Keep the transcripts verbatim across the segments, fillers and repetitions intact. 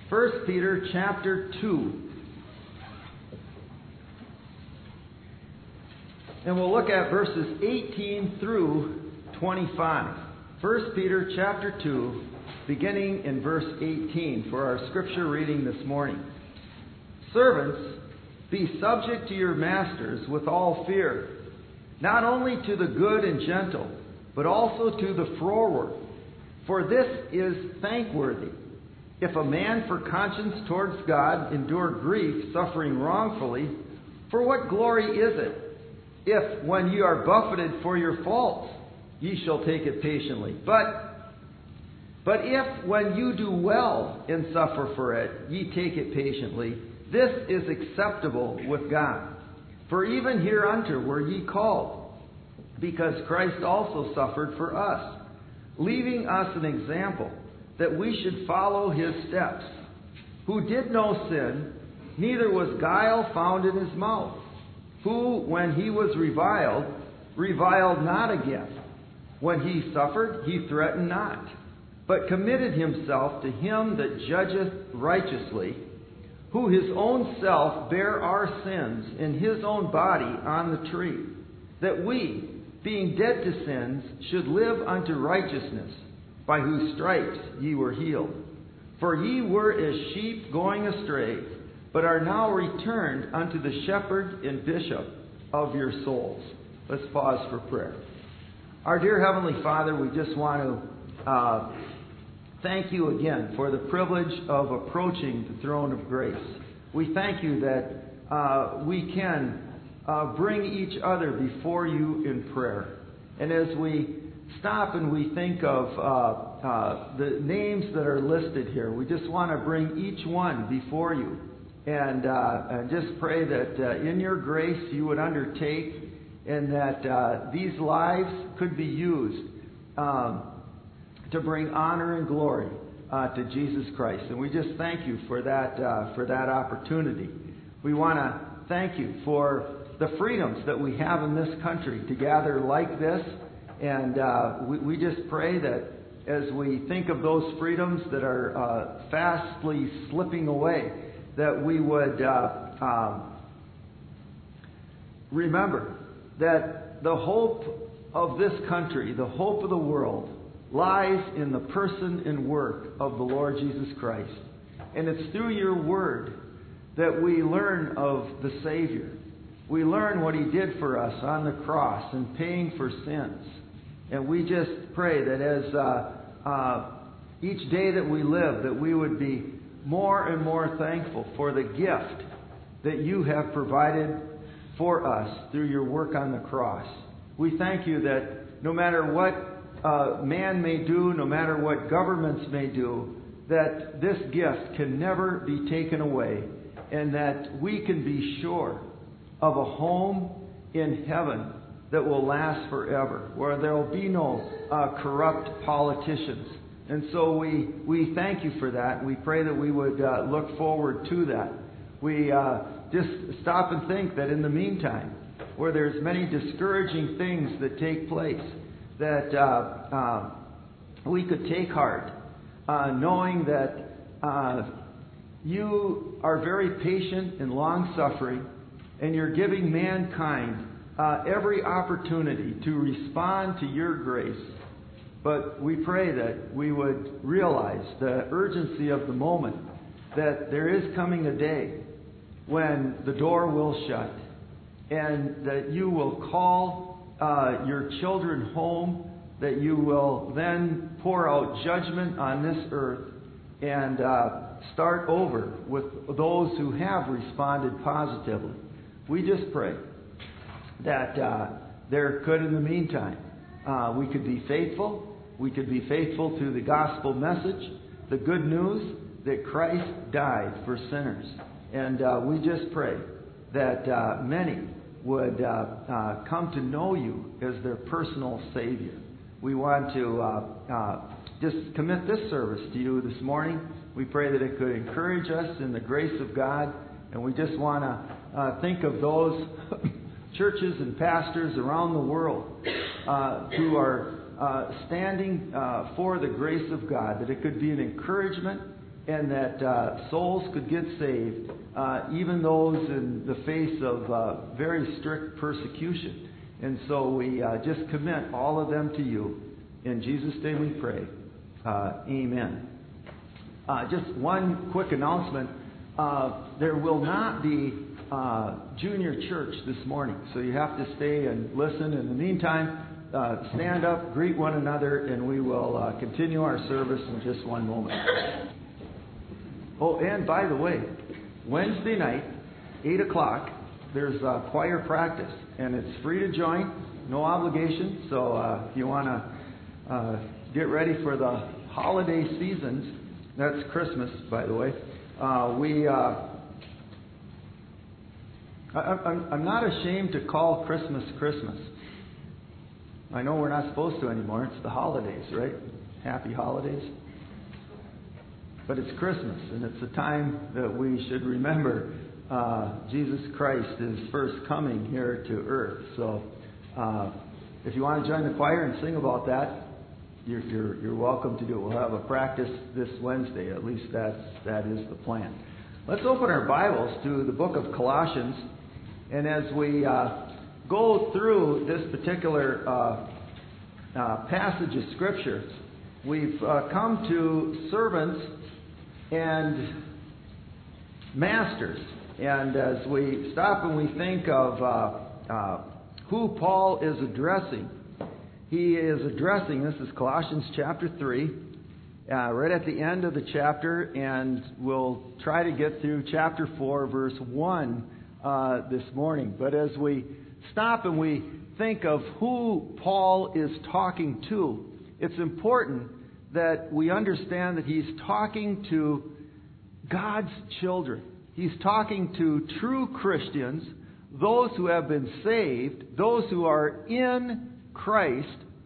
First Peter chapter two. And we'll look at verses eighteen through twenty-five. First Peter chapter two, beginning in verse eighteen for our scripture reading this morning. Servants, be subject to your masters with all fear, not only to the good and gentle, but also to the froward. For this is thankworthy. If a man for conscience towards God endure grief, suffering wrongfully, for what glory is it, if when ye are buffeted for your faults, ye shall take it patiently? But, but if when you do well and suffer for it, ye take it patiently, this is acceptable with God. For even hereunto were ye called, because Christ also suffered for us, leaving us an example, that we should follow his steps, who did no sin, neither was guile found in his mouth, who, when he was reviled, reviled not again. When he suffered, he threatened not, but committed himself to him that judgeth righteously, who his own self bare our sins in his own body on the tree, that we, being dead to sins, should live unto righteousness, by whose stripes ye were healed. For ye were as sheep going astray, but are now returned unto the shepherd and bishop of your souls. Let's pause for prayer. Our dear Heavenly Father, we just want to uh, thank you again for the privilege of approaching the throne of grace. We thank you that uh, we can uh, bring each other before you in prayer. And as we stop and we think of uh, uh, the names that are listed here, we just want to bring each one before you. And, uh, and just pray that uh, in your grace you would undertake, and that uh, these lives could be used um, to bring honor and glory uh, to Jesus Christ. And we just thank you for that uh, for that opportunity. We want to thank you for the freedoms that we have in this country to gather like this. And uh, we, we just pray that as we think of those freedoms that are uh, fastly slipping away, that we would uh, um, remember that the hope of this country, the hope of the world, lies in the person and work of the Lord Jesus Christ. And it's through your word that we learn of the Savior. We learn what he did for us on the cross and paying for sins. And we just pray that as uh, uh, each day that we live, that we would be more and more thankful for the gift that you have provided for us through your work on the cross. We thank you that no matter what uh, man may do, no matter what governments may do, that this gift can never be taken away, and that we can be sure of a home in heaven that will last forever, where there will be no uh, corrupt politicians. And so we, we thank you for that. We pray that we would uh, look forward to that. We uh, just stop and think that in the meantime, where there's many discouraging things that take place, that uh, uh, we could take heart, uh, knowing that uh, you are very patient and long-suffering, and you're giving mankind uh, every opportunity to respond to your grace. But we pray that we would realize the urgency of the moment, that there is coming a day when the door will shut, and that you will call uh, your children home, that you will then pour out judgment on this earth, and uh, start over with those who have responded positively. We just pray that uh, there could, in the meantime, uh, we could be faithful. We could be faithful to the gospel message, the good news that Christ died for sinners. And uh, we just pray that uh, many would uh, uh, come to know you as their personal Savior. We want to uh, uh, just commit this service to you this morning. We pray that it could encourage us in the grace of God. And we just want to uh, think of those churches and pastors around the world uh, who are Uh, standing uh, for the grace of God, that it could be an encouragement and that uh, souls could get saved, uh, even those in the face of uh, very strict persecution. And so we uh, just commit all of them to you. In Jesus' name we pray. Uh, amen. Uh, just one quick announcement. Uh, there will not be uh, junior church this morning, so you have to stay and listen. In the meantime, uh, stand up, greet one another, and we will uh, continue our service in just one moment. Oh, and by the way, Wednesday night, eight o'clock, there's uh, choir practice, and it's free to join, no obligation. So uh, if you want to uh, get ready for the holiday seasons, that's Christmas, by the way. Uh, we, uh, I, I'm, I'm not ashamed to call Christmas Christmas. I know we're not supposed to anymore. It's the holidays, right? Happy holidays. But it's Christmas, and it's a time that we should remember uh, Jesus Christ is first coming here to earth. So uh, if you want to join the choir and sing about that, You're, you're, you're welcome to do it. We'll have a practice this Wednesday. At least that's, that is the plan. Let's open our Bibles to the book of Colossians. And as we uh, go through this particular uh, uh, passage of Scripture, we've uh, come to servants and masters. And as we stop and we think of uh, uh, who Paul is addressing, he is addressing, this is Colossians chapter three, uh, right at the end of the chapter, and we'll try to get through chapter four, verse one uh, this morning. But as we stop and we think of who Paul is talking to, it's important that we understand that he's talking to God's children. He's talking to true Christians, those who have been saved, those who are in Christ,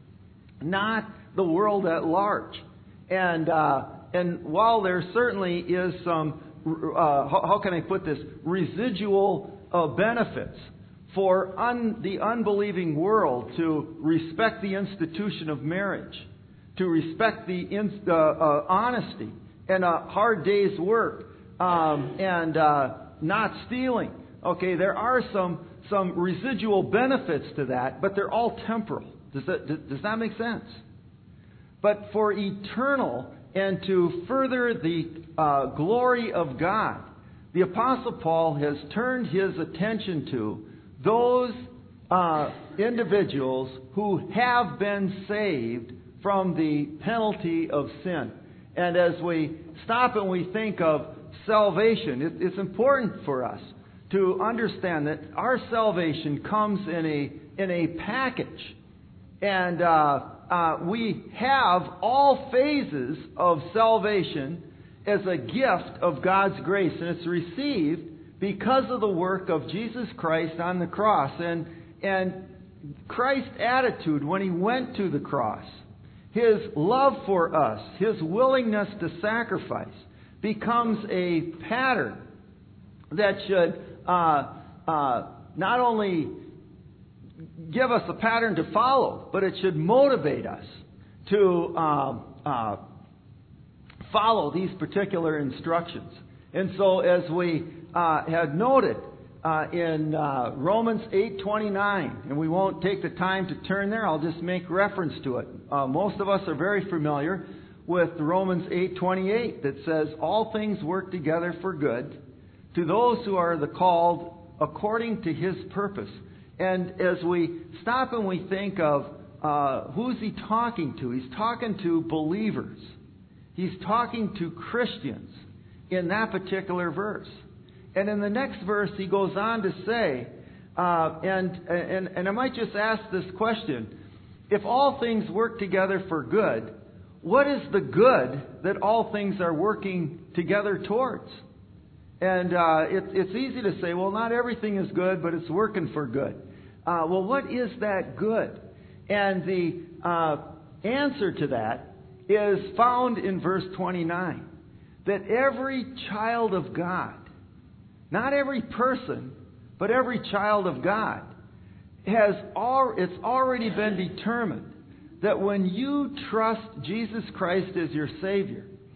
not the world at large. And uh, and while there certainly is some, uh, how, how can I put this, residual uh, benefits for un, the unbelieving world to respect the institution of marriage, to respect the in, uh, uh, honesty and a hard day's work, um, and uh, not stealing. Okay, there are some some residual benefits to that, but they're all temporal. Does that, does that make sense? But for eternal and to further the uh, glory of God, the Apostle Paul has turned his attention to those uh, individuals who have been saved from the penalty of sin. And as we stop and we think of salvation, it, it's important for us to understand that our salvation comes in a in a package. And uh, uh, we have all phases of salvation as a gift of God's grace. And it's received because of the work of Jesus Christ on the cross. And, and Christ's attitude when he went to the cross, his love for us, his willingness to sacrifice, becomes a pattern that should uh, uh, not only give us a pattern to follow, but it should motivate us to uh, uh, follow these particular instructions. And so as we uh, had noted uh, in uh, Romans eight twenty-nine, and we won't take the time to turn there, I'll just make reference to it. Uh, most of us are very familiar with Romans eight twenty-eight that says, all things work together for good to those who are the called according to his purpose. And as we stop and we think of uh, who's he talking to, he's talking to believers. He's talking to Christians in that particular verse. And in the next verse, he goes on to say, uh, and, and, and I might just ask this question, if all things work together for good, what is the good that all things are working together towards? And uh, it, it's easy to say, well, not everything is good, but it's working for good. Uh, well, what is that good? And the uh, answer to that is found in verse twenty-nine. That every child of God, not every person, but every child of God, has all, it's already been determined that when you trust Jesus Christ as your Savior,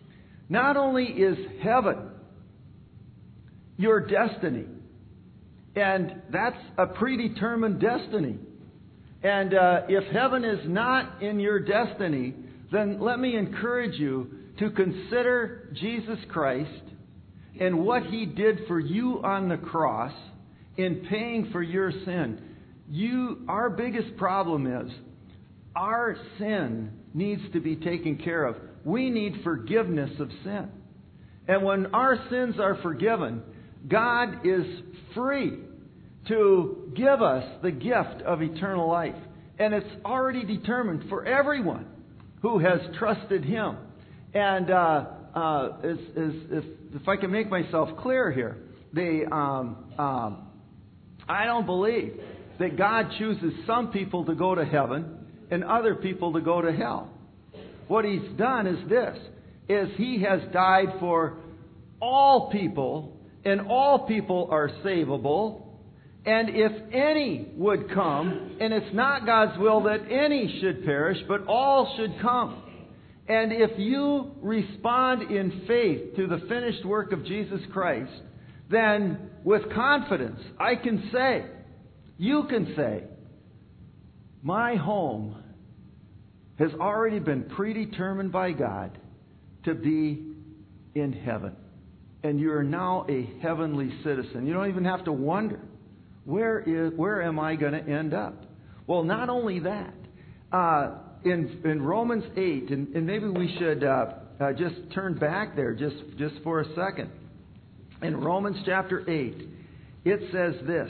Not only is heaven your destiny, and that's a predetermined destiny. And uh, if heaven is not in your destiny, then let me encourage you to consider Jesus Christ and what He did for you on the cross in paying for your sin. You, our biggest problem is our sin needs to be taken care of. We need forgiveness of sin. And when our sins are forgiven, God is free to give us the gift of eternal life. And it's already determined for everyone who has trusted Him. And uh, uh, as, as, if, if I can make myself clear here, the, um, um, I don't believe that God chooses some people to go to heaven and other people to go to hell. What He's done is this, is He has died for all people, and all people are savable. And if any would come, and it's not God's will that any should perish, but all should come. And if you respond in faith to the finished work of Jesus Christ, then with confidence, I can say, you can say, my home has already been predetermined by God to be in heaven. And you are now a heavenly citizen. You don't even have to wonder, where is where am I going to end up? Well, not only that, uh, in in Romans eight, and, and maybe we should uh, uh, just turn back there just, just for a second. In Romans chapter eight, it says this.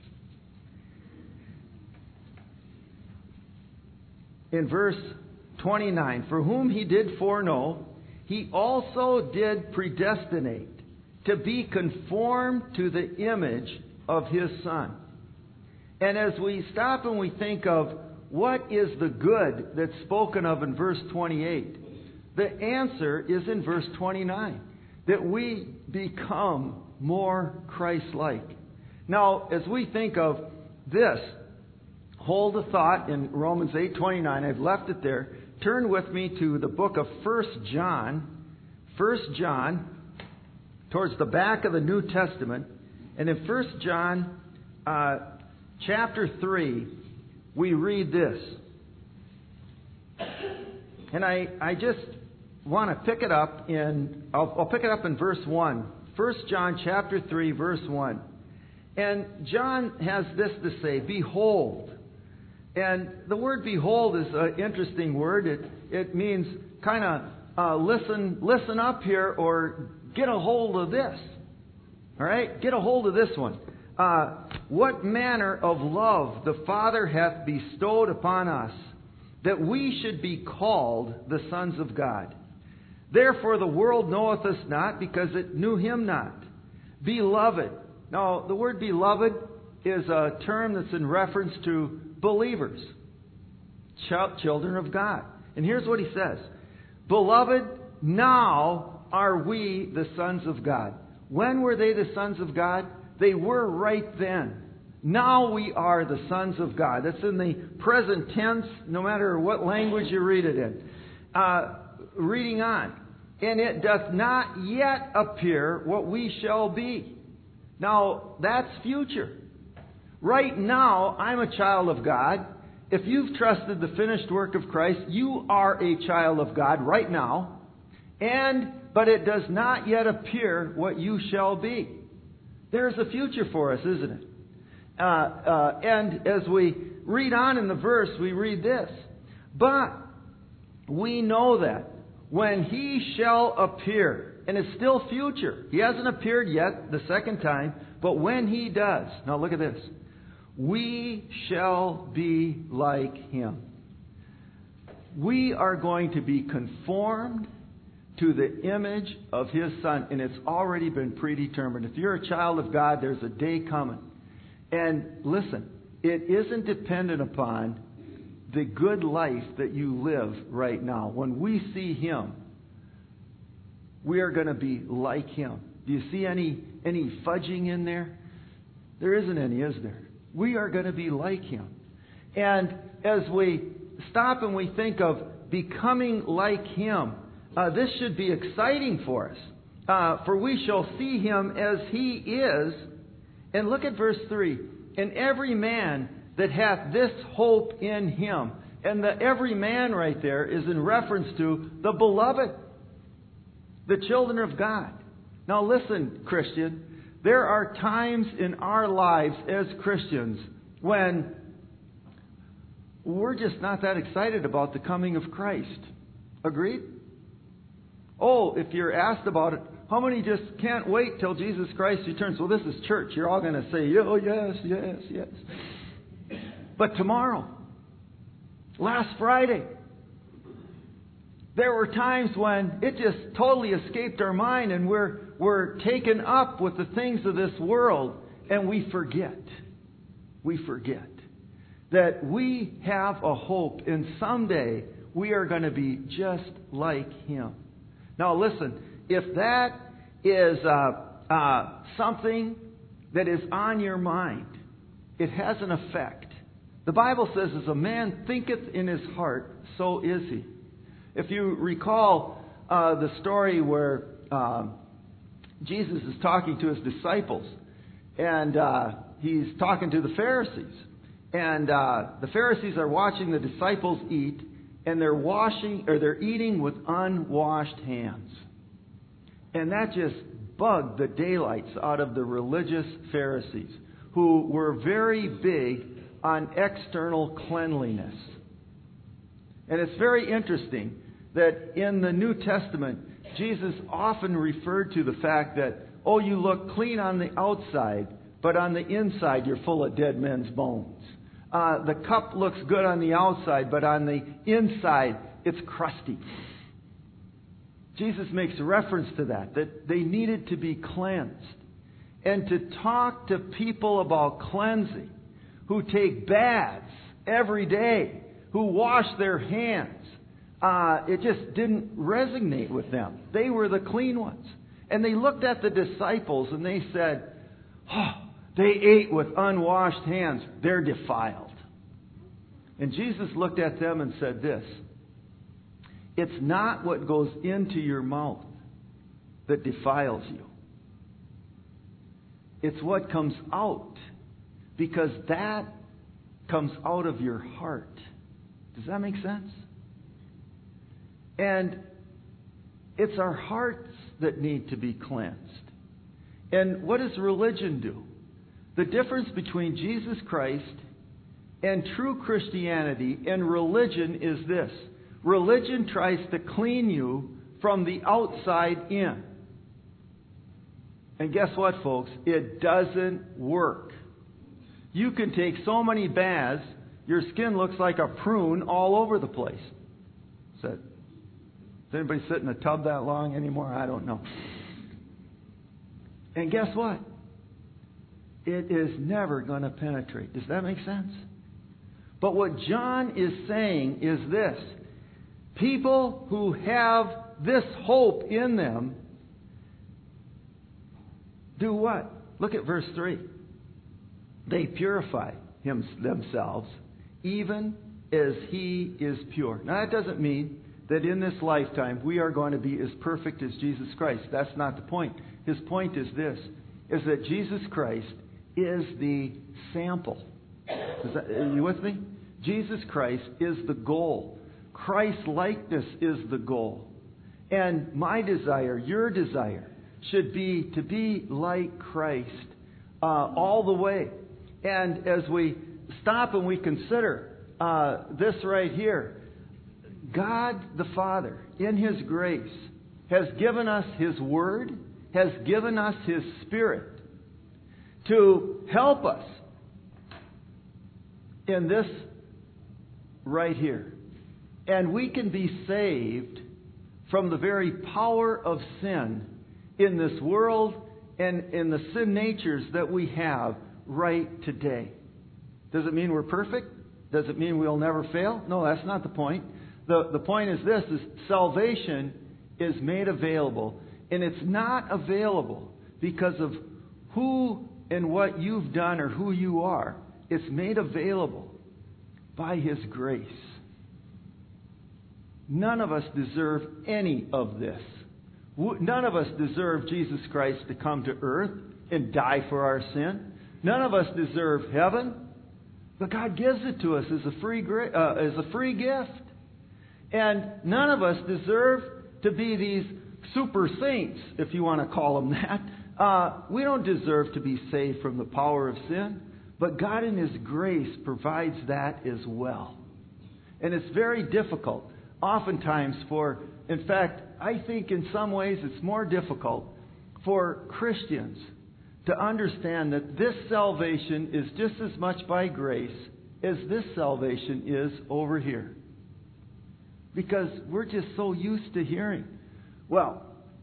In verse twenty-nine, for whom He did foreknow, He also did predestinate to be conformed to the image of His Son. And as we stop and we think of what is the good that's spoken of in verse twenty-eight, the answer is in verse twenty-nine, that we become more Christ-like. Now, as we think of this, hold a thought in Romans eight twenty-nine. I've left it there. Turn with me to the book of First John. First John, towards the back of the New Testament. And in First John uh, chapter three, we read this. And I, I just want to pick it up in, I'll, I'll pick it up in verse one. First John chapter three, verse one. And John has this to say, behold. And the word behold is an interesting word. It, it means kind of uh, listen, listen up here, or get a hold of this. All right? Get a hold of this one. Uh, what manner of love the Father hath bestowed upon us, that we should be called the sons of God. Therefore the world knoweth us not, because it knew Him not. Beloved. Now, the word beloved is a term that's in reference to believers, children of God. And here's what he says. Beloved, now are we the sons of God. When were they the sons of God? They were right then. Now we are the sons of God. That's in the present tense, no matter what language you read it in. Uh, reading on. And it doth not yet appear what we shall be. Now, that's future. Right now, I'm a child of God. If you've trusted the finished work of Christ, you are a child of God right now. And, but it does not yet appear what you shall be. There's a future for us, isn't it? Uh, uh, and as we read on in the verse, we read this. But we know that when He shall appear, and it's still future. He hasn't appeared yet the second time, but when He does, now look at this. We shall be like Him. We are going to be conformed to the image of His Son, and it's already been predetermined. If you're a child of God, there's a day coming. And listen, it isn't dependent upon the good life that you live right now. When we see Him, we are going to be like Him. Do you see any, any fudging in there? There isn't any, is there? We are going to be like Him. And as we stop and we think of becoming like Him, uh, this should be exciting for us. Uh, for we shall see him as he is. And look at verse three. And every man that hath this hope in him. And the every man right there is in reference to the beloved, the children of God. Now listen, Christian. There are times in our lives as Christians when we're just not that excited about the coming of Christ. Agreed? Oh, if you're asked about it, how many just can't wait till Jesus Christ returns? Well, this is church. You're all going to say, oh, yes, yes, yes. But tomorrow, last Friday, there were times when it just totally escaped our mind and we're, we're taken up with the things of this world and we forget. We forget that we have a hope and someday we are going to be just like Him. Now listen, if that is uh, uh, something that is on your mind, it has an effect. The Bible says, as a man thinketh in his heart, so is he. If you recall uh, the story where uh, Jesus is talking to his disciples, and uh, he's talking to the Pharisees. And uh, the Pharisees are watching the disciples eat, and they're washing or they're eating with unwashed hands. And that just bugged the daylights out of the religious Pharisees, who were very big on external cleanliness. And it's very interesting that in the New Testament, Jesus often referred to the fact that, oh, you look clean on the outside, but on the inside you're full of dead men's bones. Uh, the cup looks good on the outside, but on the inside it's crusty. Jesus makes reference to that, that they needed to be cleansed. And to talk to people about cleansing, who take baths every day, who wash their hands, uh, it just didn't resonate with them. They were the clean ones. And they looked at the disciples and they said, oh, they ate with unwashed hands. They're defiled. And Jesus looked at them and said this, it's not what goes into your mouth that defiles you. It's what comes out, because that comes out of your heart. Does that make sense? And it's our hearts that need to be cleansed. And what does religion do? The difference between Jesus Christ and true Christianity and religion is this. Religion tries to clean you from the outside in. And guess what, folks? It doesn't work. You can take so many baths, your skin looks like a prune all over the place. So, does anybody sit in a tub that long anymore? I don't know. And guess what? It is never going to penetrate. Does that make sense? But what John is saying is this. People who have this hope in them do what? Look at verse three. They purify him, themselves, even as He is pure. Now that doesn't mean that in this lifetime we are going to be as perfect as Jesus Christ. That's not the point. His point is this, is that Jesus Christ is the sample. Is that, are you with me? Jesus Christ is the goal. Christ's likeness is the goal. And my desire, your desire, should be to be like Christ uh, all the way. And as we stop and we consider uh, this right here, God the Father, in His grace, has given us His Word, has given us His Spirit to help us in this right here. And we can be saved from the very power of sin in this world and in the sin natures that we have right today. Does it mean we're perfect? Does it mean we'll never fail? No, that's not the point. The, the point is this, is salvation is made available. And it's not available because of who and what you've done or who you are. It's made available by His grace. None of us deserve any of this. None of us deserve Jesus Christ to come to earth and die for our sin. None of us deserve heaven. But God gives it to us as a free, uh, as a free gift. And none of us deserve to be these super saints, if you want to call them that. Uh, we don't deserve to be saved from the power of sin. But God in His grace provides that as well. And it's very difficult, oftentimes for, in fact, I think in some ways it's more difficult for Christians to understand that this salvation is just as much by grace as this salvation is over here. Because we're just so used to hearing, well,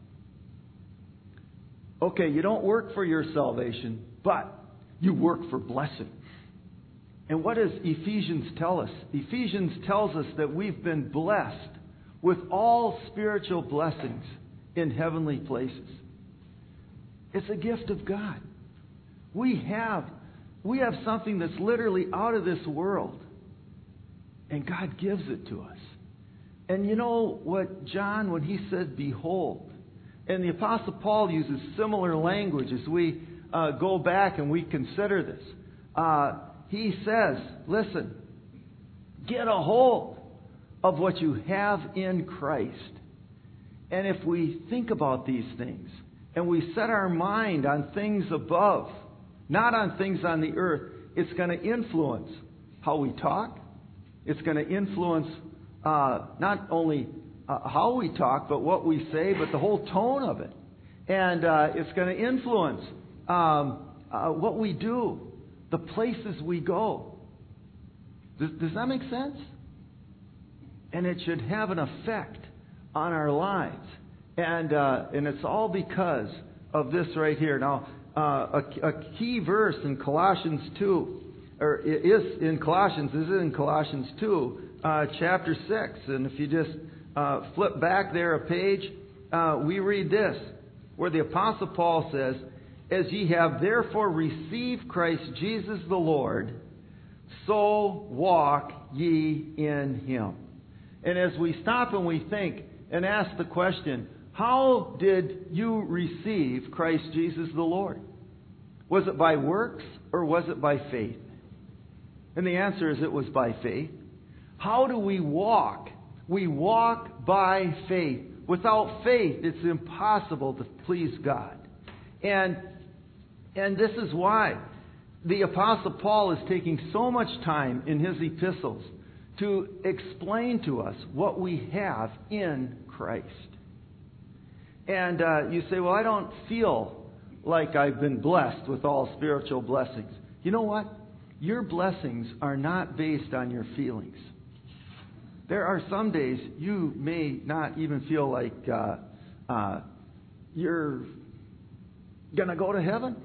okay, you don't work for your salvation, but you work for blessing. And what does Ephesians tell us? Ephesians tells us that we've been blessed with all spiritual blessings in heavenly places. It's a gift of God. We have, we have something that's literally out of this world. And God gives it to us. And you know what John, when he said, behold, and the Apostle Paul uses similar language as we uh, go back and we consider this. Uh, he says, listen, get a hold of what you have in Christ. And if we think about these things and we set our mind on things above, not on things on the earth, it's going to influence how we talk. It's going to influence uh, not only uh, how we talk, but what we say, but the whole tone of it. And uh, it's going to influence um, uh, what we do, the places we go. Does, does that make sense? And it should have an effect on our lives. And uh, and it's all because of this right here. Now, uh, a, a key verse in Colossians two, or is in Colossians, is in Colossians two, uh, chapter six. And if you just uh, flip back there a page, uh, we read this, where the Apostle Paul says, as ye have therefore received Christ Jesus the Lord, so walk ye in Him. And as we stop and we think and ask the question, how did you receive Christ Jesus the Lord? Was it by works or was it by faith? And the answer is it was by faith. How do we walk? We walk by faith. Without faith, it's impossible to please God. And, and this is why the Apostle Paul is taking so much time in his epistles to explain to us what we have in Christ. And uh, you say, well, I don't feel like I've been blessed with all spiritual blessings. You know what? Your blessings are not based on your feelings. There are some days you may not even feel like uh, uh, you're going to go to heaven.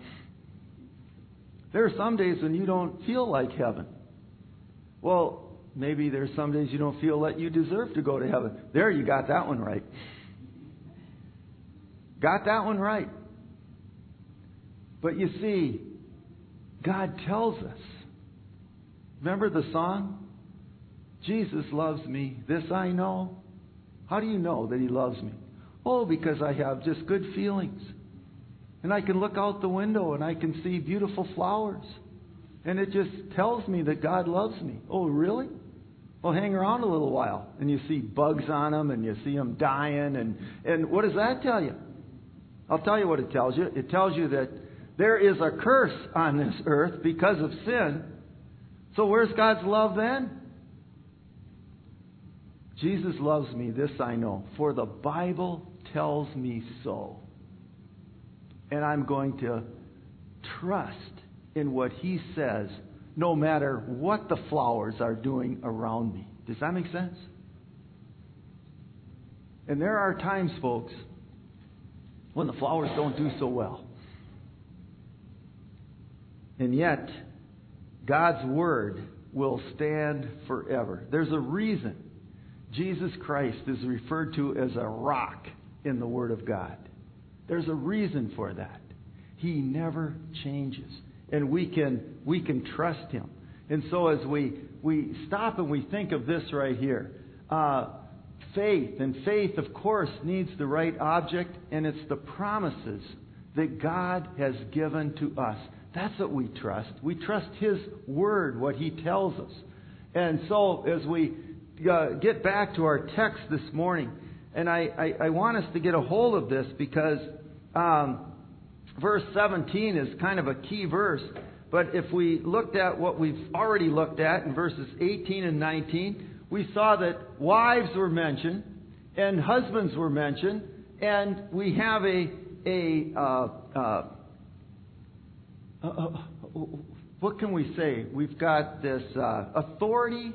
There are some days when you don't feel like heaven. Well, maybe there's some days you don't feel that you deserve to go to heaven. There, you got that one right. Got that one right. But you see, God tells us. Remember the song? Jesus loves me, this I know. How do you know that He loves me? Oh, because I have just good feelings. And I can look out the window and I can see beautiful flowers. And it just tells me that God loves me. Oh, really? Well, hang around a little while and you see bugs on them and you see them dying. And, and what does that tell you? I'll tell you what it tells you. It tells you that there is a curse on this earth because of sin. So where's God's love then? Jesus loves me, this I know, for the Bible tells me so. And I'm going to trust in what He says, no matter what the flowers are doing around me. Does that make sense? And there are times, folks, when the flowers don't do so well. And yet, God's Word will stand forever. There's a reason Jesus Christ is referred to as a rock in the Word of God. There's a reason for that. He never changes. And we can we can trust Him. And so as we, we stop and we think of this right here, uh, faith. And faith, of course, needs the right object, and it's the promises that God has given to us. That's what we trust. We trust His Word, what He tells us. And so, as we uh, get back to our text this morning, and I, I, I want us to get a hold of this because um, verse seventeen is kind of a key verse. But if we looked at what we've already looked at in verses eighteen and nineteen, we saw that wives were mentioned and husbands were mentioned, and we have a a uh, uh, uh, uh, what can we say? We've got this uh, authority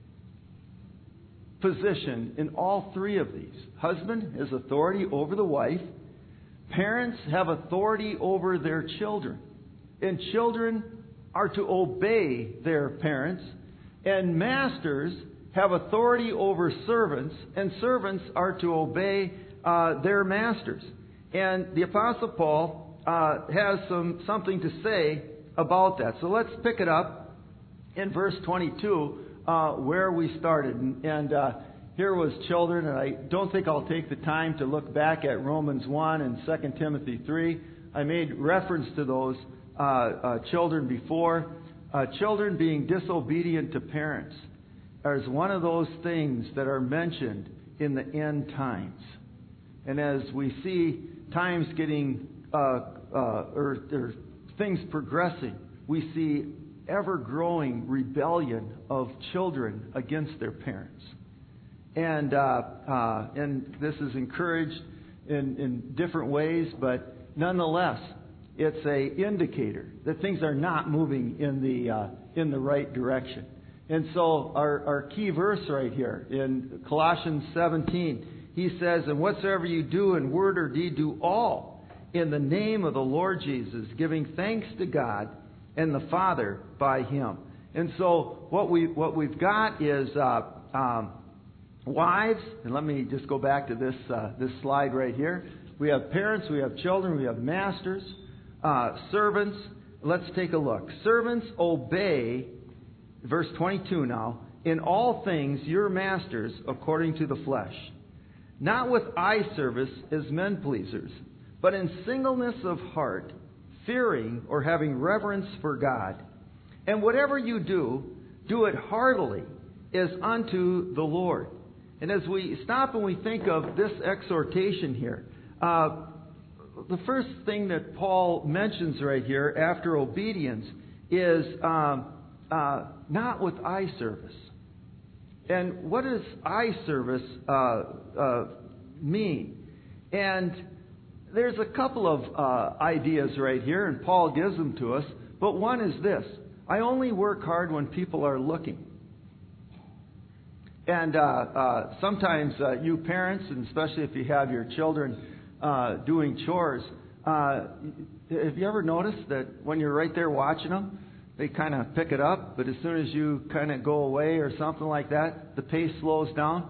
position in all three of these. Husband has authority over the wife. Parents have authority over their children. And children are to obey their parents. And masters have authority over servants. And servants are to obey uh, their masters. And the Apostle Paul uh, has some something to say about that. So let's pick it up in verse twenty-two, uh, where we started. And, and uh, here was children, and I don't think I'll take the time to look back at Romans one and Second Timothy three. I made reference to those uh, uh, children before. Uh, children being disobedient to parents is one of those things that are mentioned in the end times. And as we see times getting, uh, uh, or, or things progressing, we see ever-growing rebellion of children against their parents. And uh, uh, and this is encouraged in, in different ways, but nonetheless, it's a indicator that things are not moving in the uh, in the right direction. And so our, our key verse right here in Colossians seventeen, he says, "And whatsoever you do in word or deed, do all in the name of the Lord Jesus, giving thanks to God and the Father by Him." And so what we what we've got is uh, um, wives, and let me just go back to this uh, this slide right here. We have parents, we have children, we have masters, uh, servants. Let's take a look. Servants, obey, verse twenty-two now, in all things your masters according to the flesh, not with eye service as men pleasers, but in singleness of heart, fearing or having reverence for God. And whatever you do, do it heartily as unto the Lord. And as we stop and we think of this exhortation here, uh, the first thing that Paul mentions right here after obedience is um, uh, not with eye service. And what does eye service uh, uh, mean? And there's a couple of uh, ideas right here, and Paul gives them to us. But one is this: I only work hard when people are looking. And uh, uh, sometimes uh, you parents, and especially if you have your children uh, doing chores, uh, have you ever noticed that when you're right there watching them, they kind of pick it up, but as soon as you kind of go away or something like that, the pace slows down?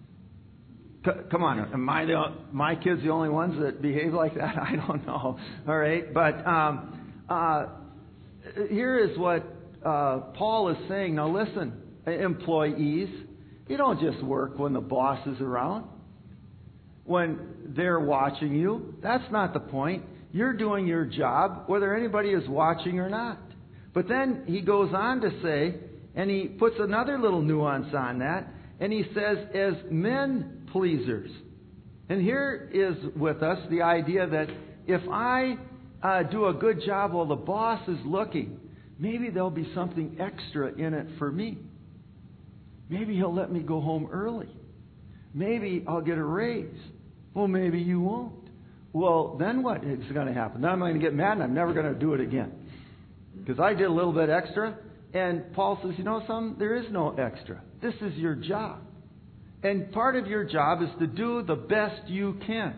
C- come on, am I the, my kids the only ones that behave like that? I don't know. All right, but um, uh, here is what uh, Paul is saying. Now listen, employees, you don't just work when the boss is around, when they're watching you. That's not the point. You're doing your job whether anybody is watching or not. But then he goes on to say, and he puts another little nuance on that, and he says, as men pleasers. And here is with us the idea that if I uh, do a good job while the boss is looking, maybe there'll be something extra in it for me. Maybe he'll let me go home early. Maybe I'll get a raise. Well, maybe you won't. Well, then what is going to happen? Then I'm going to get mad and I'm never going to do it again. Because I did a little bit extra. And Paul says, you know something? There is no extra. This is your job. And part of your job is to do the best you can.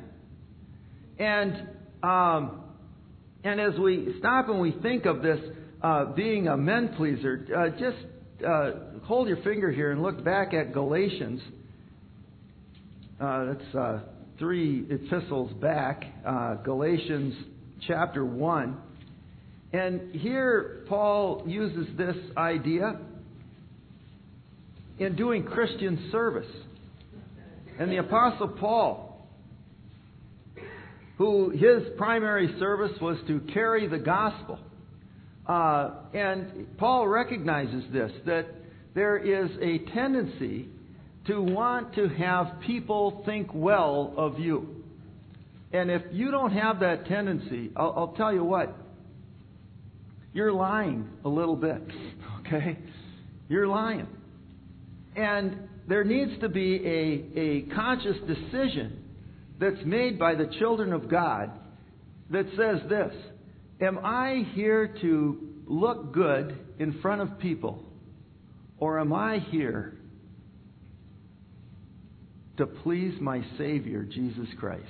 And um, and as we stop and we think of this uh, being a men pleaser, uh, just uh, hold your finger here and look back at Galatians. Uh, that's uh, three epistles back, uh, Galatians chapter one. And here Paul uses this idea in doing Christian service. And the Apostle Paul, who his primary service was to carry the gospel. Uh, and Paul recognizes this, that there is a tendency to want to have people think well of you. And if you don't have that tendency, I'll, I'll tell you what, you're lying a little bit, okay? You're lying. And there needs to be a, a conscious decision that's made by the children of God that says this: am I here to look good in front of people, or am I here to please my Savior, Jesus Christ?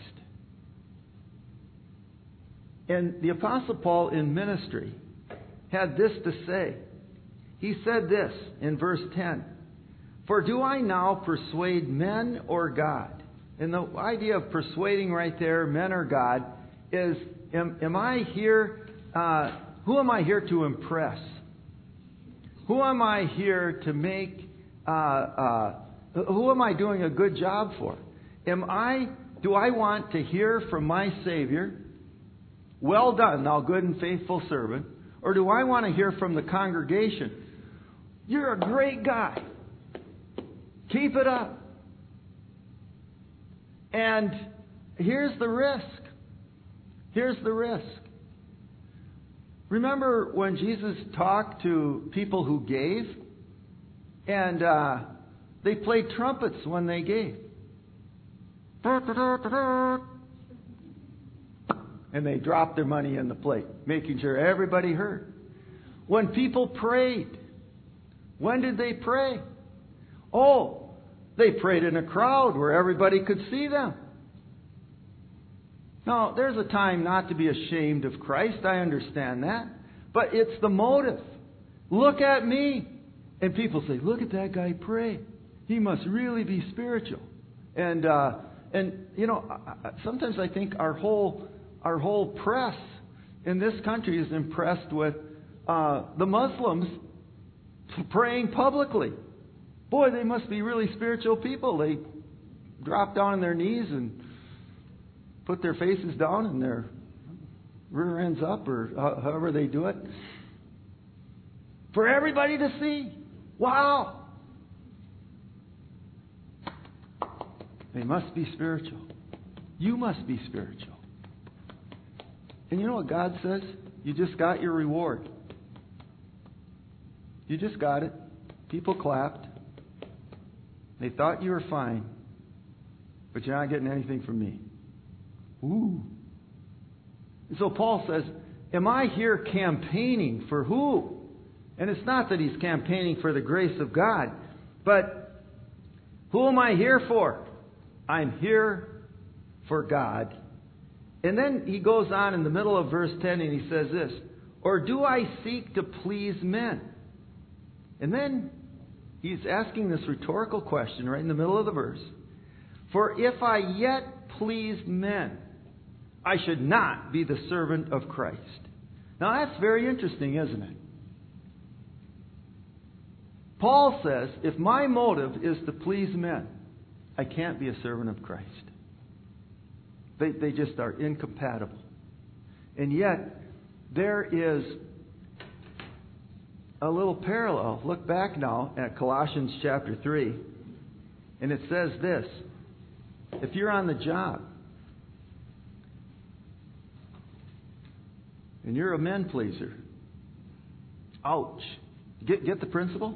And the Apostle Paul in ministry had this to say. He said this in verse ten: for do I now persuade men or God? And the idea of persuading right there, men or God, is am, am I here, uh, who am I here to impress? Who am I here to make, uh, uh, who am I doing a good job for? Am I, do I want to hear from my Savior, well done, thou good and faithful servant? Or do I want to hear from the congregation, you're a great guy, keep it up? And here's the risk. Here's the risk. Remember when Jesus talked to people who gave? And uh, they played trumpets when they gave. And they dropped their money in the plate, making sure everybody heard. When people prayed, when did they pray? Oh, they prayed in a crowd where everybody could see them. Now, there's a time not to be ashamed of Christ. I understand that. But it's the motive. Look at me. And people say, look at that guy pray. He must really be spiritual. And, uh, and you know, sometimes I think our whole, our whole press in this country is impressed with uh, the Muslims praying publicly. Boy, they must be really spiritual people. They drop down on their knees and put their faces down and their rear ends up, or however they do it, for everybody to see. Wow! They must be spiritual. You must be spiritual. And you know what God says? You just got your reward. You just got it. People clapped. They thought you were fine, but you're not getting anything from me. Ooh. And so Paul says, am I here campaigning for who? And it's not that he's campaigning for the grace of God, but who am I here for? I'm here for God. And then he goes on in the middle of verse ten and he says this: or do I seek to please men? And then he's asking this rhetorical question right in the middle of the verse. For if I yet please men, I should not be the servant of Christ. Now that's very interesting, isn't it? Paul says, if my motive is to please men, I can't be a servant of Christ. They, they just are incompatible. And yet, there is a little parallel. Look back now at Colossians chapter three, and it says this: if you're on the job and you're a men pleaser, ouch. Get, get the principle?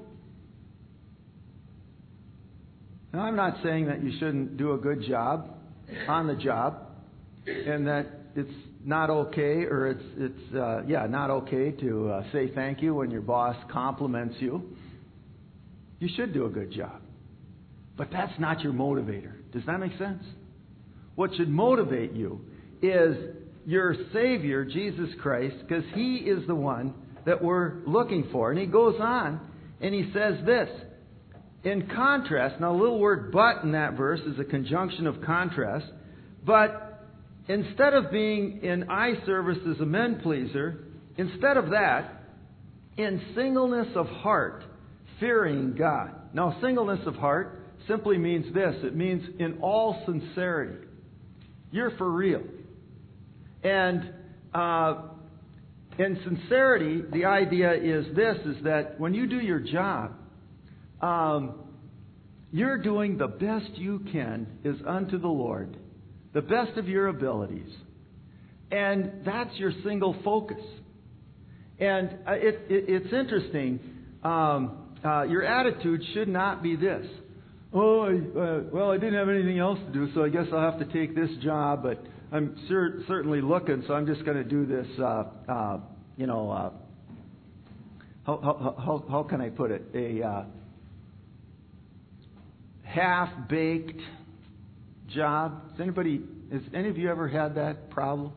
Now, I'm not saying that you shouldn't do a good job on the job, and that it's not okay, or it's it's uh, yeah not okay to uh, say thank you when your boss compliments you. You should do a good job, but that's not your motivator. Does that make sense? What should motivate you is your Savior, Jesus Christ, because He is the one that we're looking for. And he goes on and he says this. In contrast, now a little word but in that verse is a conjunction of contrast. But instead of being in eye service as a men pleaser, instead of that, in singleness of heart, fearing God. Now, singleness of heart simply means this. It means in all sincerity. You're for real. And uh, in sincerity, the idea is this, is that when you do your job, um, you're doing the best you can is unto the Lord, the best of your abilities. And that's your single focus. And it, it, it's interesting. Um, uh, your attitude should not be this. Oh, I, uh, well, I didn't have anything else to do, so I guess I'll have to take this job, but I'm cer- certainly looking, so I'm just going to do this, uh, uh, you know, uh, how, how, how, how can I put it? A uh, half-baked job. Has anybody, has any of you ever had that problem?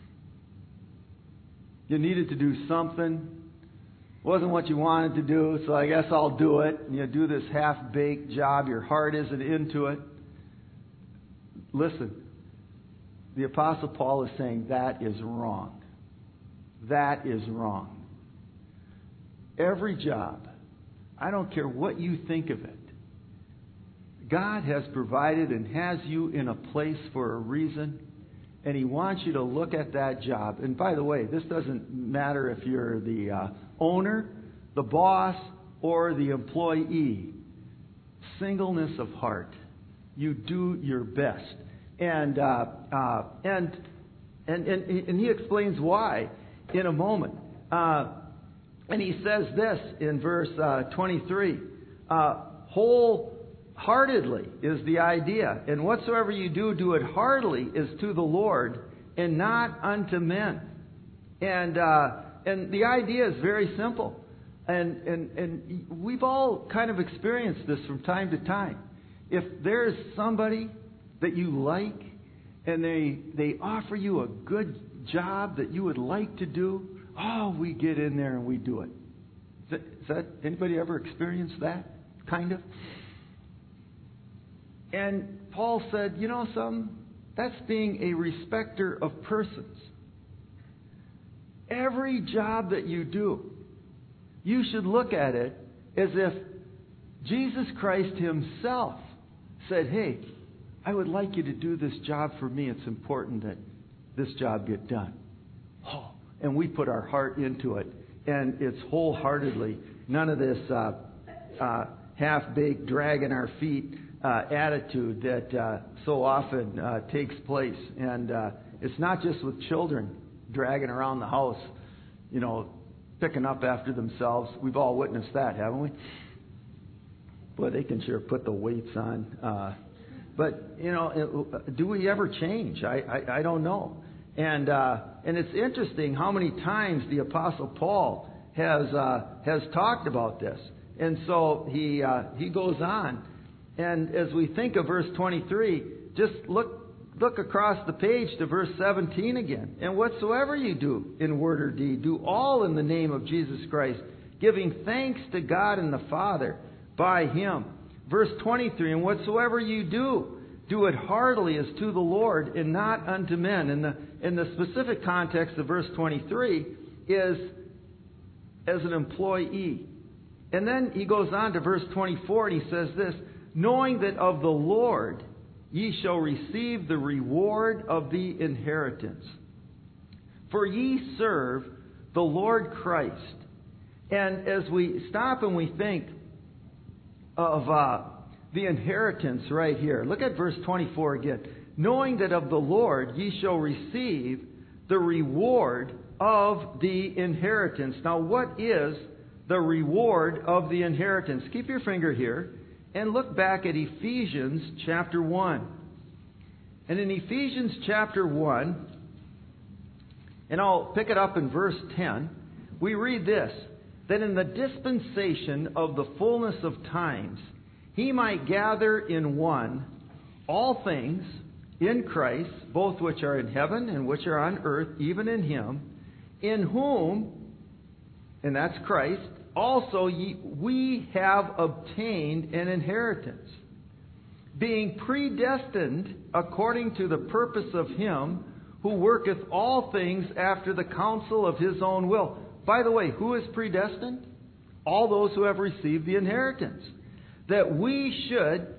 You needed to do something. Wasn't what you wanted to do, so I guess I'll do it. And you do this half-baked job. Your heart isn't into it. Listen, the Apostle Paul is saying that is wrong. That is wrong. Every job, I don't care what you think of it, God has provided and has you in a place for a reason, and He wants you to look at that job. And by the way, this doesn't matter if you're the uh, owner, the boss, or the employee. Singleness of heart. You do your best. And uh, uh, and, and and and he explains why in a moment. Uh, and he says this in verse uh, twenty-three. Uh, wholeheartedly is the idea. And whatsoever you do, do it heartily is to the Lord and not unto men. And uh, and the idea is very simple. And, and, and we've all kind of experienced this from time to time. If there's somebody that you like and they they offer you a good job that you would like to do, oh, we get in there and we do it. Is that, is that anybody ever experienced that? Kind of? And Paul said, you know something? That's being a respecter of persons. Every job that you do, you should look at it as if Jesus Christ Himself said, hey, I would like you to do this job for me. It's important that this job get done. Oh, and we put our heart into it. And it's wholeheartedly. None of this uh, uh, half-baked, dragging our feet uh, attitude that uh, so often uh, takes place. And uh, it's not just with children dragging around the house, you know, picking up after themselves. We've all witnessed that, haven't we? Boy, they can sure put the weights on. Uh, but, you know, it, do we ever change? I, I, I don't know. And uh, and it's interesting how many times the Apostle Paul has uh, has talked about this. And so he uh, he goes on. And as we think of verse twenty-three, just look look across the page to verse seventeen again. And whatsoever you do in word or deed, do all in the name of Jesus Christ, giving thanks to God and the Father by Him. Verse twenty-three, and whatsoever you do, do it heartily as to the Lord and not unto men. And the, in the specific context of verse twenty-three is as an employee. And then he goes on to verse twenty-four and he says this, knowing that of the Lord ye shall receive the reward of the inheritance. For ye serve the Lord Christ. And as we stop and we think of uh, the inheritance right here, look at verse twenty-four again. Knowing that of the Lord ye shall receive the reward of the inheritance. Now, what is the reward of the inheritance? Keep your finger here and look back at Ephesians chapter one. And in Ephesians chapter one, and I'll pick it up in verse ten, we read this, that in the dispensation of the fullness of times, He might gather in one all things in Christ, both which are in heaven and which are on earth, even in Him, in whom, and that's Christ, also ye, we have obtained an inheritance, being predestined according to the purpose of Him who worketh all things after the counsel of His own will. By the way, who is predestined? All those who have received the inheritance. That we should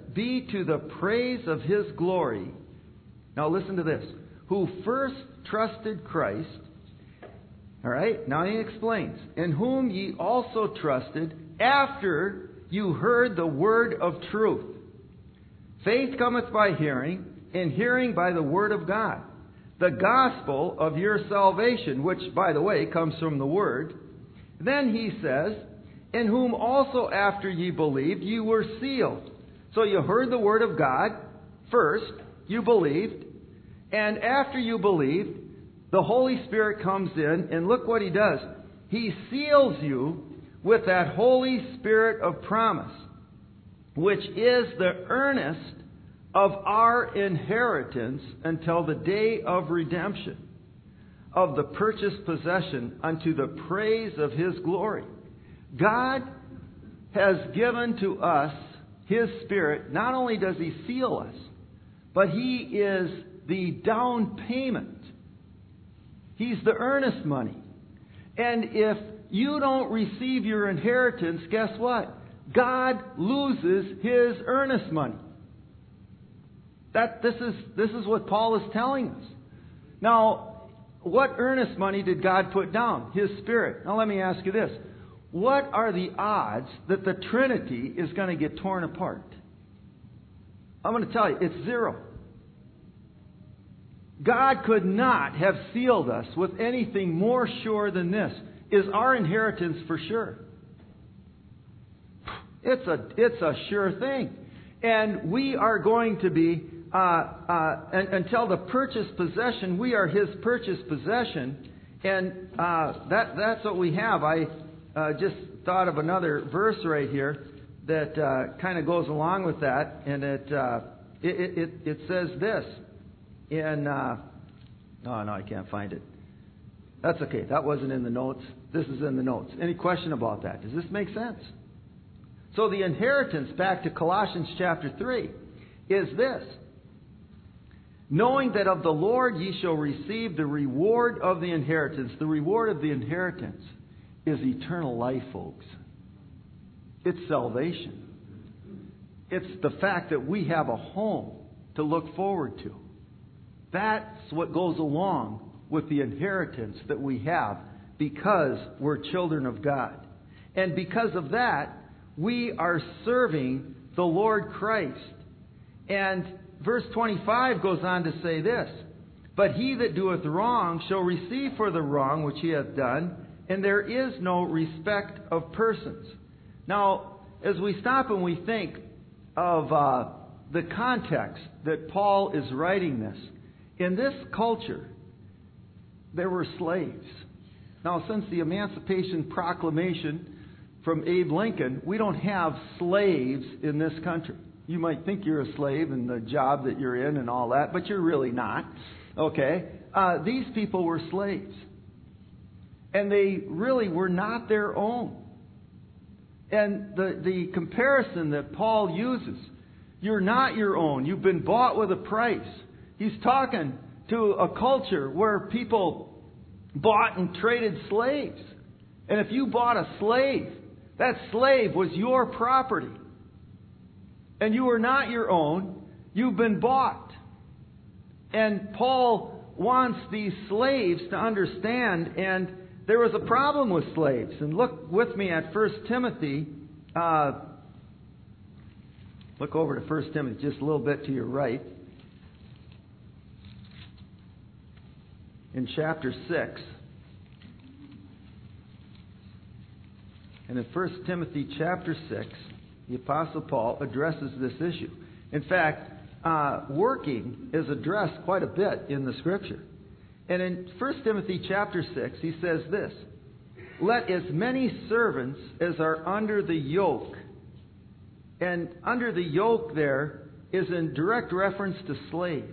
be to the praise of His glory. Now listen to this. Who first trusted Christ. All right, now he explains. In whom ye also trusted after you heard the word of truth. Faith cometh by hearing, and hearing by the word of God. The gospel of your salvation, which, by the way, comes from the word. Then he says, in whom also after ye believed, ye were sealed. So you heard the word of God first, you believed, and after you believed, the Holy Spirit comes in, and look what He does. He seals you with that Holy Spirit of promise, which is the earnest of our inheritance until the day of redemption, of the purchased possession unto the praise of His glory. God has given to us His Spirit. Not only does He seal us, but He is the down payment. He's the earnest money. And if you don't receive your inheritance, guess what? God loses His earnest money. That this is this is what Paul is telling us. Now, what earnest money did God put down? His Spirit. Now let me ask you this. What are the odds that the Trinity is going to get torn apart? I'm going to tell you, it's zero. God could not have sealed us with anything more sure than this. Is our inheritance for sure? It's a it's a sure thing. And we are going to be, uh, uh, and, until the purchased possession, we are His purchased possession. And uh, that that's what we have. I uh, just thought of another verse right here that uh, kind of goes along with that. And it, uh, it, it, it says this. In, uh, oh no, I can't find it. That's okay. That wasn't in the notes. This is in the notes. Any question about that? Does this make sense? So the inheritance, back to Colossians chapter three, is this. Knowing that of the Lord ye shall receive the reward of the inheritance. The reward of the inheritance is eternal life, folks. It's salvation. It's the fact that we have a home to look forward to. That's what goes along with the inheritance that we have because we're children of God. And because of that, we are serving the Lord Christ. And verse twenty-five goes on to say this, but he that doeth wrong shall receive for the wrong which he hath done, and there is no respect of persons. Now, as we stop and we think of uh, the context that Paul is writing this, in this culture, there were slaves. Now, since the Emancipation Proclamation from Abe Lincoln, we don't have slaves in this country. You might think you're a slave in the job that you're in and all that, but you're really not. Okay? Uh, these people were slaves. And they really were not their own. And the, the comparison that Paul uses, you're not your own. You've been bought with a price. He's talking to a culture where people bought and traded slaves. And if you bought a slave, that slave was your property. And you were not your own. You've been bought. And Paul wants these slaves to understand, and there was a problem with slaves. And look with me at First Timothy. Uh, look over to First Timothy just a little bit to your right. In chapter six. And in First Timothy chapter six, the Apostle Paul addresses this issue. In fact, uh, working is addressed quite a bit in the Scripture. And in First Timothy chapter six, he says this, let as many servants as are under the yoke. And under the yoke there is in direct reference to slaves.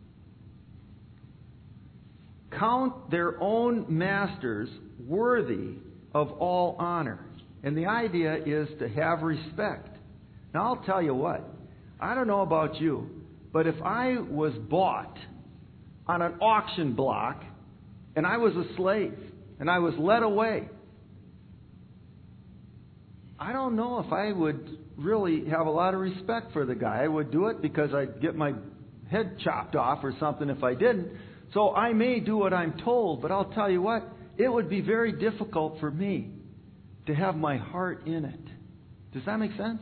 Count their own masters worthy of all honor. And the idea is to have respect. Now, I'll tell you what. I don't know about you, but if I was bought on an auction block and I was a slave and I was led away I don't know if I would really have a lot of respect for the guy. I would do it because I'd get my head chopped off or something if I didn't. So I may do what I'm told, but I'll tell you what, it would be very difficult for me to have my heart in it. Does that make sense?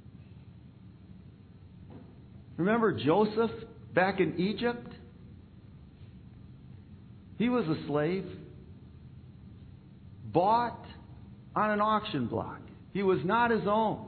Remember Joseph back in Egypt? He was a slave, bought on an auction block. He was not his own.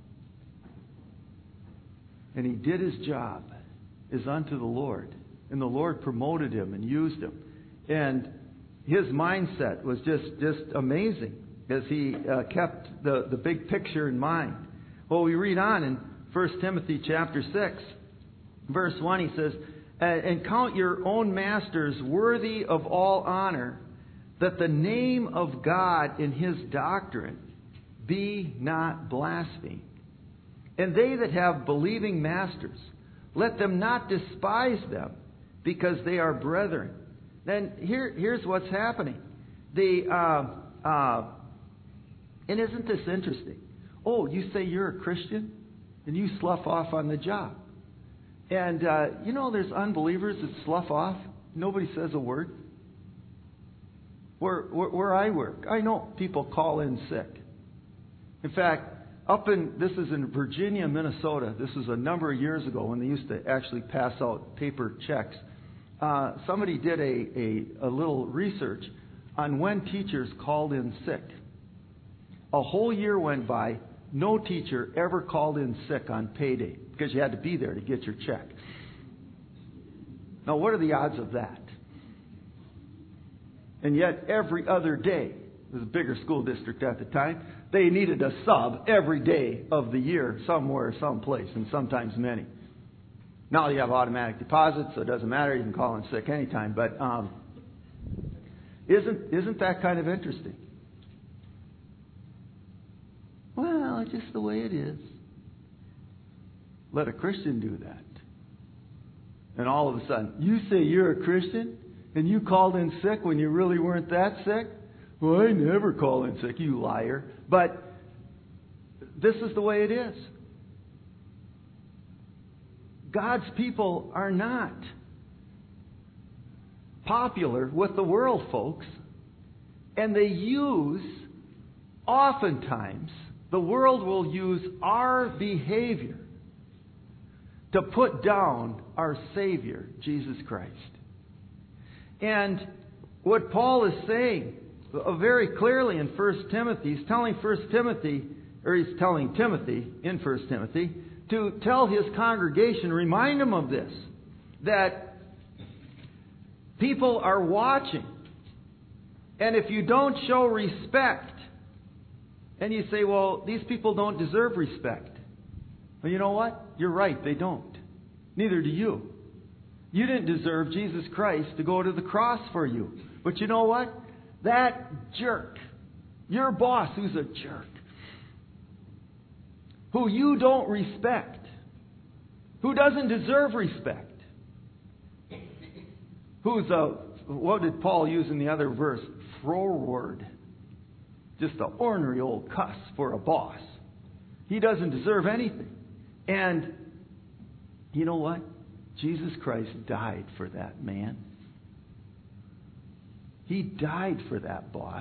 And he did his job as unto the Lord. And the Lord promoted him and used him. And his mindset was just, just amazing as he uh, kept the, the big picture in mind. Well, we read on in First Timothy chapter six, verse one, he says, and count your own masters worthy of all honor, that the name of God in His doctrine be not blasphemed. And they that have believing masters, let them not despise them, because they are brethren. Then here, here's what's happening. The uh, uh, and isn't this interesting? Oh, you say you're a Christian, and you slough off on the job. And, uh, you know, there's unbelievers that slough off. Nobody says a word. Where, where, where I work, I know people call in sick. In fact, up in, this is in Virginia, Minnesota. This was a number of years ago when they used to actually pass out paper checks. Uh, somebody did a, a, a little research on when teachers called in sick. A whole year went by, no teacher ever called in sick on payday because you had to be there to get your check. Now, what are the odds of that? And yet, every other day, it was a bigger school district at the time, they needed a sub every day of the year, somewhere, someplace, and sometimes many. Now you have automatic deposits, so it doesn't matter. You can call in sick anytime. But um, isn't isn't that kind of interesting? Well, it's just the way it is. Let a Christian do that. And all of a sudden, you say you're a Christian and you called in sick when you really weren't that sick? Well, I never call in sick, you liar. But this is the way it is. God's people are not popular with the world, folks. And they use, oftentimes, the world will use our behavior to put down our Savior, Jesus Christ. And what Paul is saying uh, very clearly in First Timothy, he's telling First Timothy, or he's telling Timothy in First Timothy, to tell his congregation, remind them of this, that people are watching. And if you don't show respect, and you say, well, these people don't deserve respect. Well, you know what? You're right, they don't. Neither do you. You didn't deserve Jesus Christ to go to the cross for you. But you know what? That jerk, your boss who's a jerk, who you don't respect, who doesn't deserve respect, who's a, what did Paul use in the other verse? Froward. Just an ornery old cuss for a boss. He doesn't deserve anything. And you know what? Jesus Christ died for that man. He died for that boss.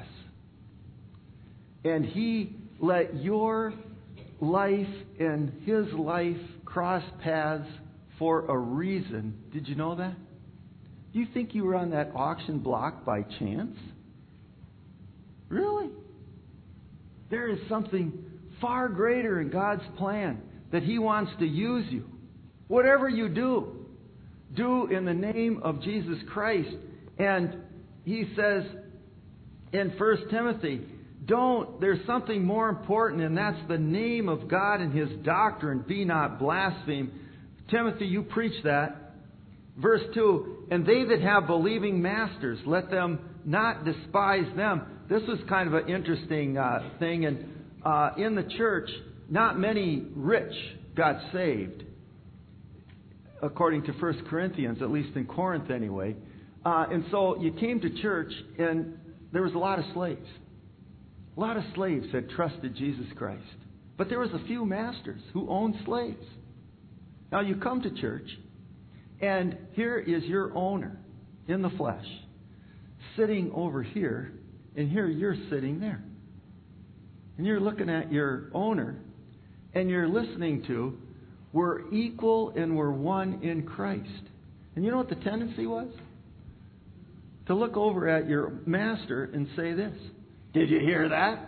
And He let your life and his life cross paths for a reason. Did you know that? Do you think you were on that auction block by chance? Really? There is something far greater in God's plan that He wants to use you. Whatever you do, do in the name of Jesus Christ. And he says in First Timothy, don't, there's something more important, and that's the name of God and His doctrine. Be not blasphemed. Timothy, you preach that. Verse two, and they that have believing masters, let them not despise them. This was kind of an interesting uh, thing. And uh, in the church, not many rich got saved, according to First Corinthians, at least in Corinth anyway. Uh, and so you came to church, and there was a lot of slaves. A lot of slaves had trusted Jesus Christ. But there was a few masters who owned slaves. Now you come to church, and here is your owner in the flesh, sitting over here, and here you're sitting there. And you're looking at your owner, and you're listening to, we're equal and we're one in Christ. And you know what the tendency was? To look over at your master and say this: did you hear that?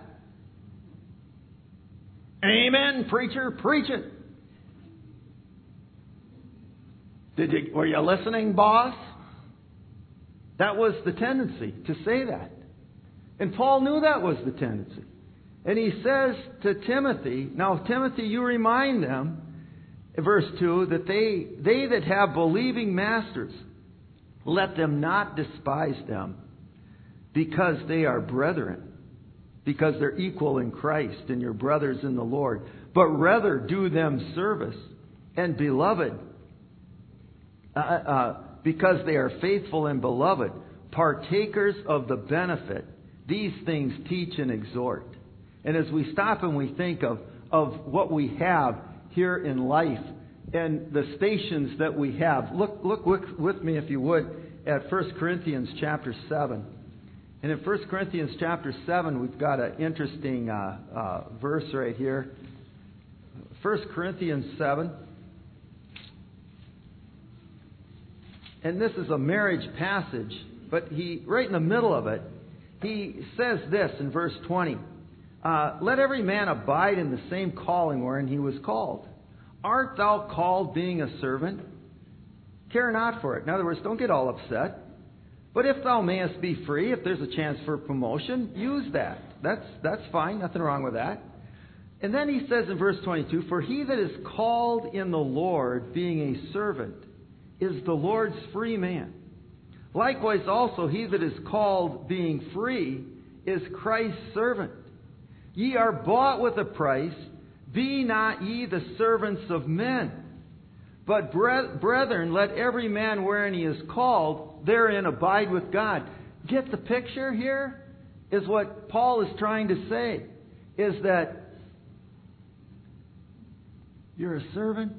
Amen, preacher, preach it. Did you, were you listening, boss? That was the tendency, to say that. And Paul knew that was the tendency. And he says to Timothy, now Timothy, you remind them, verse two, that they, they that have believing masters, let them not despise them, because they are brethren, because they're equal in Christ and your brothers in the Lord. But rather do them service, and beloved, uh, uh, because they are faithful and beloved, partakers of the benefit. These things teach and exhort. And as we stop and we think of, of what we have here in life and the stations that we have, look look with, with me, if you would, at First Corinthians chapter seven. And in First Corinthians chapter seven, we've got an interesting uh, uh, verse right here. First Corinthians seven. And this is a marriage passage, but he, right in the middle of it, he says this in verse twenty. Uh, Let every man abide in the same calling wherein he was called. Art thou called being a servant? Care not for it. In other words, don't get all upset. But if thou mayest be free, if there's a chance for promotion, use that. That's that's fine. Nothing wrong with that. And then he says in verse twenty-two, for he that is called in the Lord, being a servant, is the Lord's free man. Likewise also he that is called, being free, is Christ's servant. Ye are bought with a price. Be not ye the servants of men. But brethren, let every man wherein he is called, therein abide with God. Get the picture here? Is what Paul is trying to say. Is that you're a servant.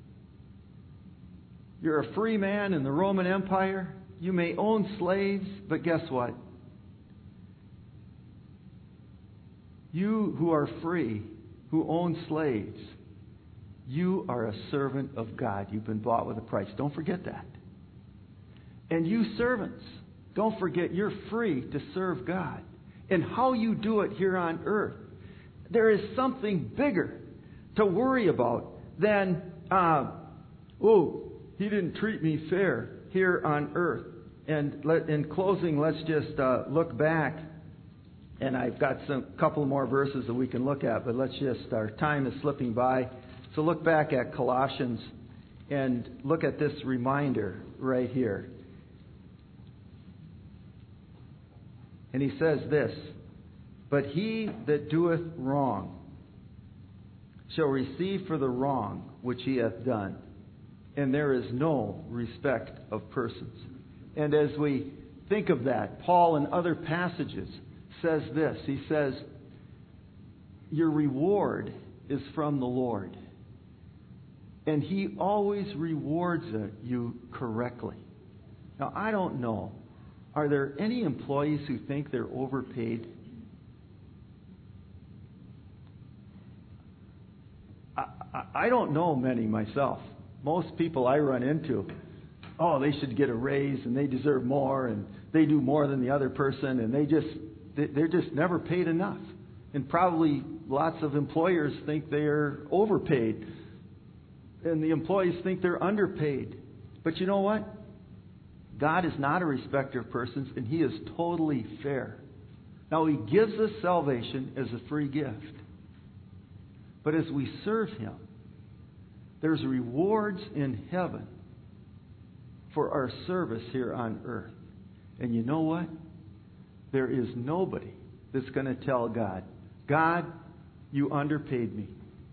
You're a free man in the Roman Empire. You may own slaves, but guess what? You who are free, who own slaves, you are a servant of God. You've been bought with a price. Don't forget that. And you servants, don't forget you're free to serve God. And how you do it here on earth. There is something bigger to worry about than, uh, oh, he didn't treat me fair here on earth. And let, in closing, let's just uh, look back. And I've got some couple more verses that we can look at, but let's just, our time is slipping by. So look back at Colossians and look at this reminder right here. And he says this, but he that doeth wrong shall receive for the wrong which he hath done, and there is no respect of persons. And as we think of that, Paul in other passages says this. He says, your reward is from the Lord. And he always rewards you correctly. Now, I don't know. Are there any employees who think they're overpaid? I, I, I don't know many myself. Most people I run into, oh, they should get a raise and they deserve more and they do more than the other person and they just, they're just never paid enough. And probably lots of employers think they're overpaid. And the employees think they're underpaid. But you know what? God is not a respecter of persons, and He is totally fair. Now, He gives us salvation as a free gift. But as we serve Him, there's rewards in heaven for our service here on earth. And you know what? There is nobody that's going to tell God, God, you underpaid me.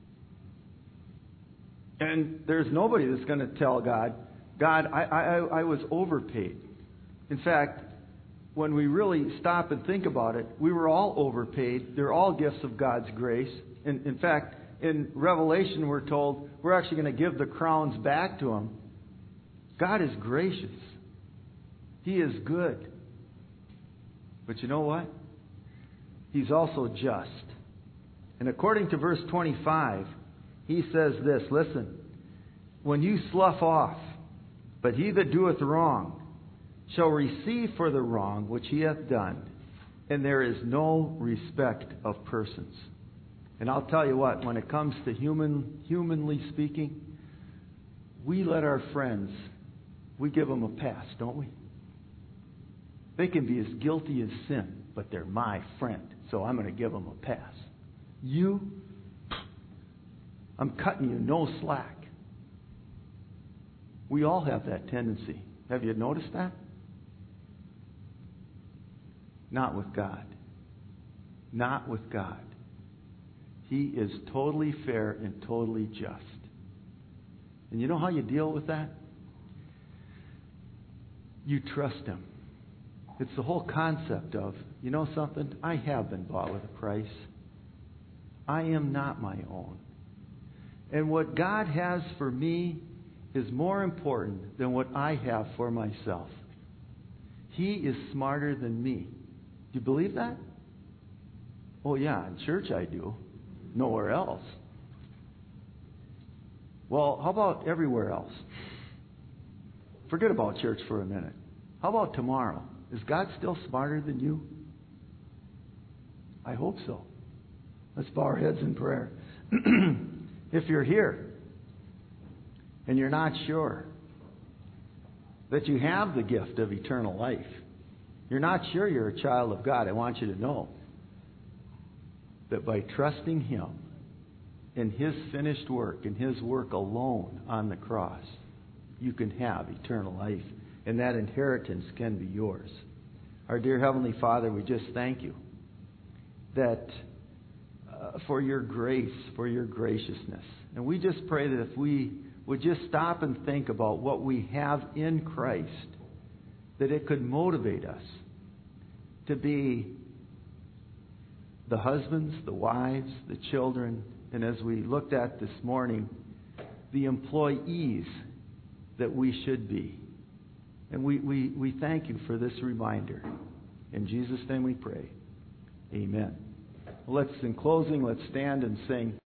And there's nobody that's going to tell God, God, I, I, I was overpaid. In fact, when we really stop and think about it, we were all overpaid. They're all gifts of God's grace. In, in fact, in Revelation, we're told we're actually going to give the crowns back to Him. God is gracious. He is good. But you know what? He's also just. And according to verse twenty-five, He says this, listen, when you slough off, but he that doeth wrong shall receive for the wrong which he hath done, and there is no respect of persons. And I'll tell you what, when it comes to human, humanly speaking, we let our friends, we give them a pass, don't we? They can be as guilty as sin, but they're my friend, so I'm going to give them a pass. You, I'm cutting you no slack. We all have that tendency. Have you noticed that? Not with God. Not with God. He is totally fair and totally just. And you know how you deal with that? You trust Him. It's the whole concept of, you know something? I have been bought with a price. I am not my own. And what God has for me is more important than what I have for myself. He is smarter than me. Do you believe that? Oh yeah, in church I do. Nowhere else. Well, how about everywhere else? Forget about church for a minute. How about tomorrow? Is God still smarter than you? I hope so. Let's bow our heads in prayer. If you're here and you're not sure that you have the gift of eternal life, you're not sure you're a child of God, I want you to know that by trusting Him in His finished work, in His work alone on the cross, you can have eternal life, and that inheritance can be yours. Our dear Heavenly Father, we just thank You that uh, for Your grace, for Your graciousness. And we just pray that if we would just stop and think about what we have in Christ, that it could motivate us to be the husbands, the wives, the children, and as we looked at this morning, the employees that we should be. And we, we, we thank You for this reminder. In Jesus' name we pray. Amen. Let's, in closing, let's stand and sing.